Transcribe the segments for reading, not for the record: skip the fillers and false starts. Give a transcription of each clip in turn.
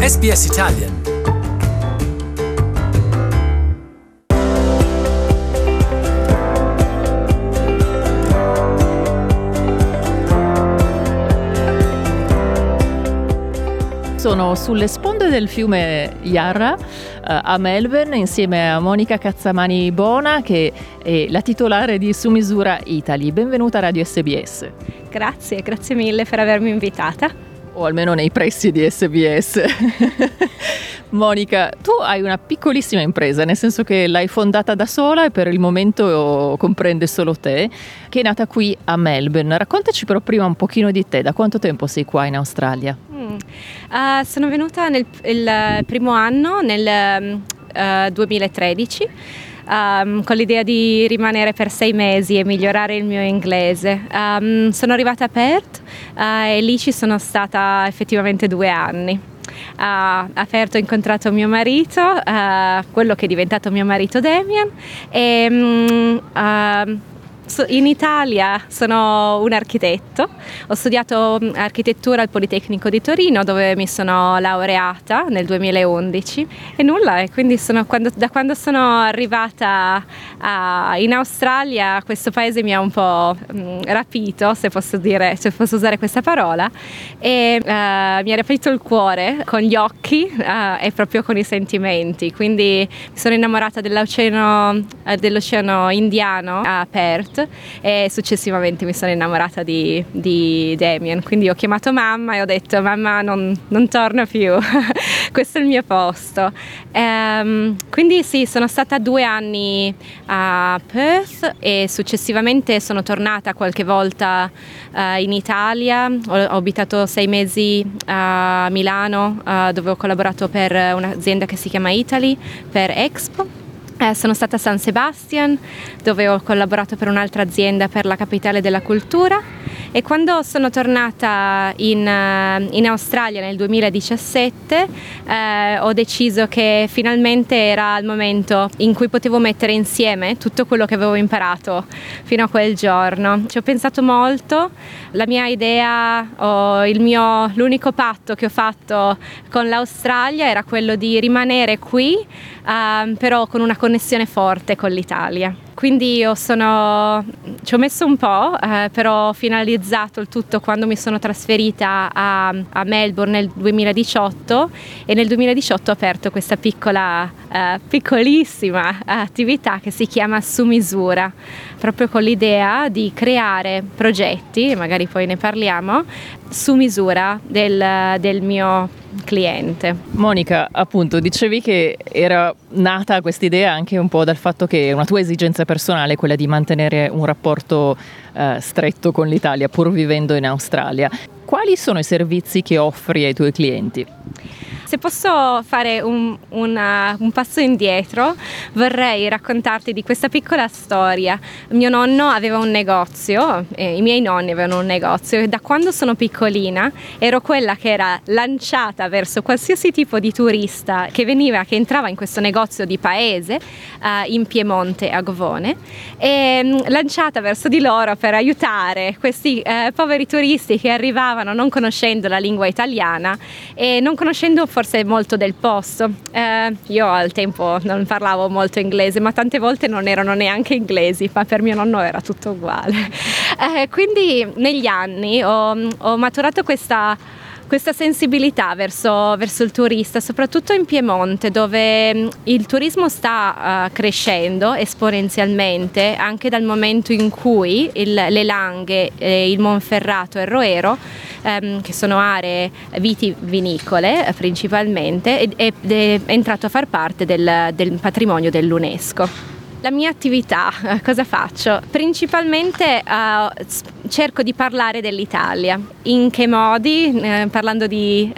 SBS Italian. Sono sulle sponde del fiume Yarra a Melbourne insieme a Monica Cazzamani Bona, che è la titolare di Su Misura Italy. Benvenuta a Radio SBS. Grazie mille per avermi invitata. O almeno nei pressi di SBS. Monica, tu hai una piccolissima impresa, nel senso che l'hai fondata da sola e per il momento comprende solo te, che è nata qui a Melbourne. Raccontaci però prima un pochino di te. Da quanto tempo sei qua in Australia? Sono venuta il primo anno, nel 2013, con l'idea di rimanere per 6 mesi e migliorare il mio inglese. Sono arrivata a Perth e lì ci sono stata effettivamente 2 anni. A Perth ho incontrato mio marito, quello che è diventato mio marito Damien, e in Italia sono un architetto. Ho studiato architettura al Politecnico di Torino, dove mi sono laureata nel 2011 e quindi da quando sono arrivata in Australia, questo paese mi ha un po' rapito, se posso usare questa parola, e mi ha rapito il cuore con gli occhi e proprio con i sentimenti. Quindi mi sono innamorata dell'oceano Indiano a Perth e successivamente mi sono innamorata di Damien. Quindi ho chiamato mamma e ho detto: mamma, non torno più, questo è il mio posto. Quindi sì, sono stata 2 anni a Perth e successivamente sono tornata qualche volta in Italia. Ho abitato 6 mesi a Milano, dove ho collaborato per un'azienda che si chiama Italy, per Expo. Sono stata a San Sebastian, dove ho collaborato per un'altra azienda per la capitale della cultura, e quando sono tornata in Australia nel 2017 ho deciso che finalmente era il momento in cui potevo mettere insieme tutto quello che avevo imparato fino a quel giorno. Ci ho pensato molto. La mia idea, l'unico patto che ho fatto con l'Australia era quello di rimanere qui, però con una connessione forte con l'Italia. Quindi ci ho messo un po', però ho finalizzato il tutto quando mi sono trasferita a Melbourne nel 2018, e nel 2018 ho aperto questa piccolissima attività che si chiama Su Misura, proprio con l'idea di creare progetti, e magari poi ne parliamo, su misura del mio cliente. Monica, appunto, dicevi che era nata questa idea anche un po' dal fatto che è una tua esigenza personale, quella di mantenere un rapporto stretto con l'Italia pur vivendo in Australia. Quali sono i servizi che offri ai tuoi clienti? Se posso fare un passo indietro, vorrei raccontarti di questa piccola storia. Mio nonno aveva un negozio, i miei nonni avevano un negozio, e da quando sono piccolina ero quella che era lanciata verso qualsiasi tipo di turista che entrava in questo negozio di paese in Piemonte, a Govone, e lanciata verso di loro per aiutare questi poveri turisti che arrivavano non conoscendo la lingua italiana e non conoscendo forse molto del posto. Io al tempo non parlavo molto inglese, ma tante volte non erano neanche inglesi, ma per mio nonno era tutto uguale. Quindi negli anni ho maturato questa sensibilità verso il turista, soprattutto in Piemonte, dove il turismo sta crescendo esponenzialmente, anche dal momento in cui le Langhe, il Monferrato e il Roero, che sono aree vitivinicole principalmente, è entrato a far parte del patrimonio dell'UNESCO. La mia attività, cosa faccio? Principalmente cerco di parlare dell'Italia. In che modi? Parlando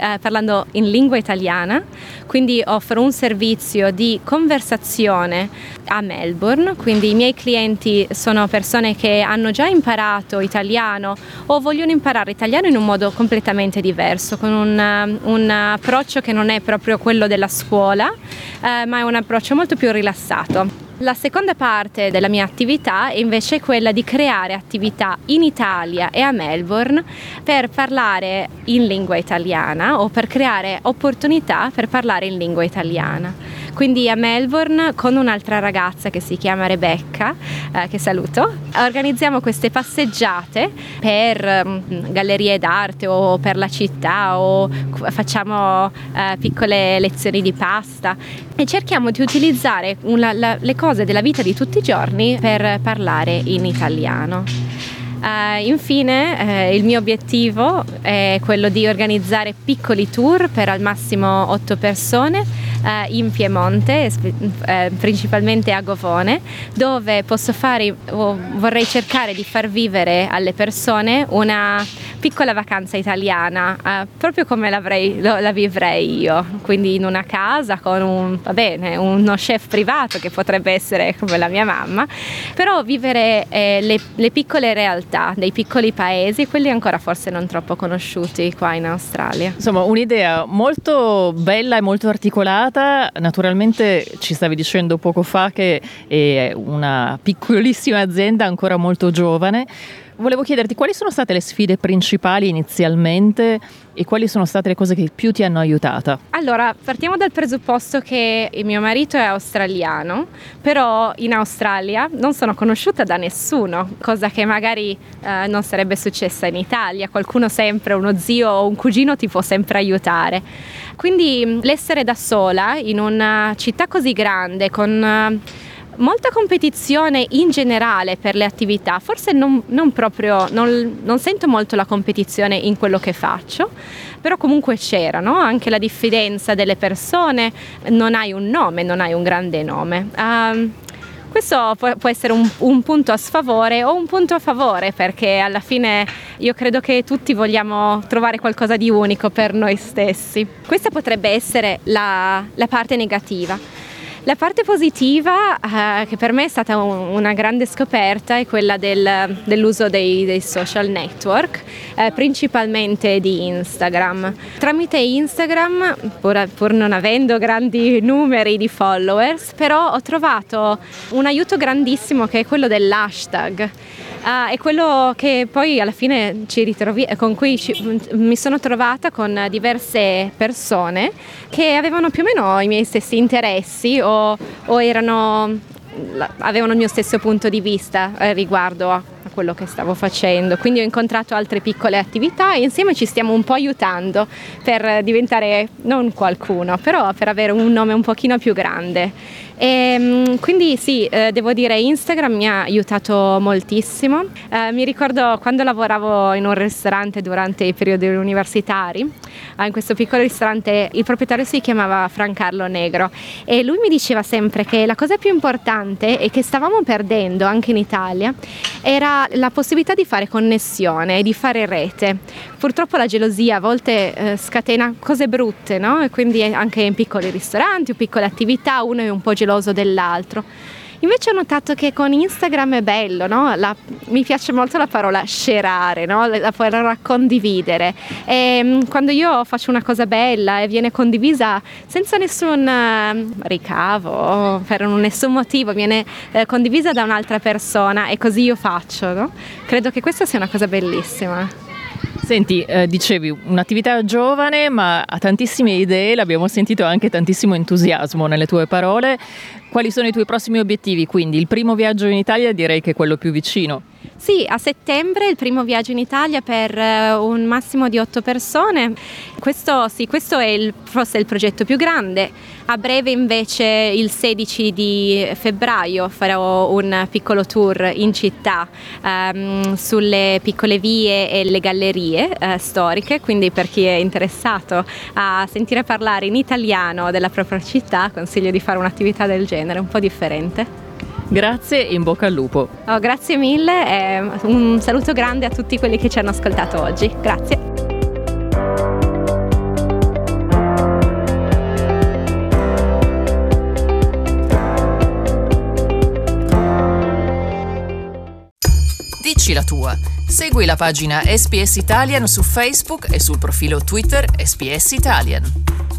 in lingua italiana, quindi offro un servizio di conversazione a Melbourne, quindi i miei clienti sono persone che hanno già imparato italiano o vogliono imparare italiano in un modo completamente diverso, con un approccio che non è proprio quello della scuola, ma è un approccio molto più rilassato. La seconda parte della mia attività è invece quella di creare attività in Italia e a Melbourne per parlare in lingua italiana o per creare opportunità per parlare in lingua italiana. Quindi a Melbourne con un'altra ragazza che si chiama Rebecca, che saluto, organizziamo queste passeggiate per gallerie d'arte o per la città o facciamo piccole lezioni di pasta e cerchiamo di utilizzare le cose della vita di tutti i giorni per parlare in italiano. Infine il mio obiettivo è quello di organizzare piccoli tour per al massimo 8 persone in Piemonte, principalmente a Govone, dove vorrei cercare di far vivere alle persone una piccola vacanza italiana, proprio come la vivrei io, quindi in una casa con uno chef privato che potrebbe essere come la mia mamma, però vivere le piccole realtà dei piccoli paesi, quelli ancora forse non troppo conosciuti qua in Australia. Insomma, un'idea molto bella e molto articolata. Naturalmente ci stavi dicendo poco fa che è una piccolissima azienda ancora molto giovane. Volevo chiederti quali sono state le sfide principali inizialmente e quali sono state le cose che più ti hanno aiutata? Allora, partiamo dal presupposto che il mio marito è australiano, però in Australia non sono conosciuta da nessuno, cosa che magari non sarebbe successa in Italia. Qualcuno sempre, uno zio o un cugino ti può sempre aiutare. Quindi l'essere da sola in una città così grande con molta competizione in generale per le attività, forse non sento molto la competizione in quello che faccio, però comunque c'era, no? Anche la diffidenza delle persone, non hai un nome, non hai un grande nome. Questo può essere un punto a sfavore o un punto a favore, perché alla fine io credo che tutti vogliamo trovare qualcosa di unico per noi stessi. Questa potrebbe essere la parte negativa. La parte positiva, che per me è stata una grande scoperta, è quella dell'uso dei social network, principalmente di Instagram. Tramite Instagram, pur non avendo grandi numeri di followers, però ho trovato un aiuto grandissimo che è quello dell'hashtag. È quello che poi alla fine con cui mi sono trovata con diverse persone che avevano più o meno i miei stessi interessi o avevano il mio stesso punto di vista riguardo a quello che stavo facendo. Quindi ho incontrato altre piccole attività e insieme ci stiamo un po' aiutando per diventare non qualcuno, però per avere un nome un pochino più grande. Quindi sì, devo dire Instagram mi ha aiutato moltissimo. Mi ricordo quando lavoravo in un ristorante durante i periodi universitari, in questo piccolo ristorante il proprietario si chiamava Francarlo Negro e lui mi diceva sempre che la cosa più importante e che stavamo perdendo anche in Italia era la possibilità di fare connessione e di fare rete. Purtroppo la gelosia a volte scatena cose brutte, no? E quindi anche in piccoli ristoranti o piccole attività uno è un po' geloso dell'altro. Invece ho notato che con Instagram è bello, no? Mi piace molto la parola shareare, no? La parola condividere. E quando io faccio una cosa bella e viene condivisa senza nessun ricavo, per nessun motivo, viene condivisa da un'altra persona e così io faccio, no? Credo che questa sia una cosa bellissima. Senti, dicevi un'attività giovane ma ha tantissime idee, l'abbiamo sentito anche tantissimo entusiasmo nelle tue parole. Quali sono i tuoi prossimi obiettivi? Quindi il primo viaggio in Italia direi che è quello più vicino. Sì, a settembre il primo viaggio in Italia per un massimo di 8 persone. Questo è forse il progetto più grande. A breve invece il 16 di febbraio farò un piccolo tour in città sulle piccole vie e le gallerie storiche, quindi per chi è interessato a sentire parlare in italiano della propria città consiglio di fare un'attività del genere, un po' differente. Grazie e in bocca al lupo. Grazie mille e un saluto grande a tutti quelli che ci hanno ascoltato oggi. Grazie. Dici la tua. Segui la pagina SPS Italian su Facebook e sul profilo Twitter SPS Italian.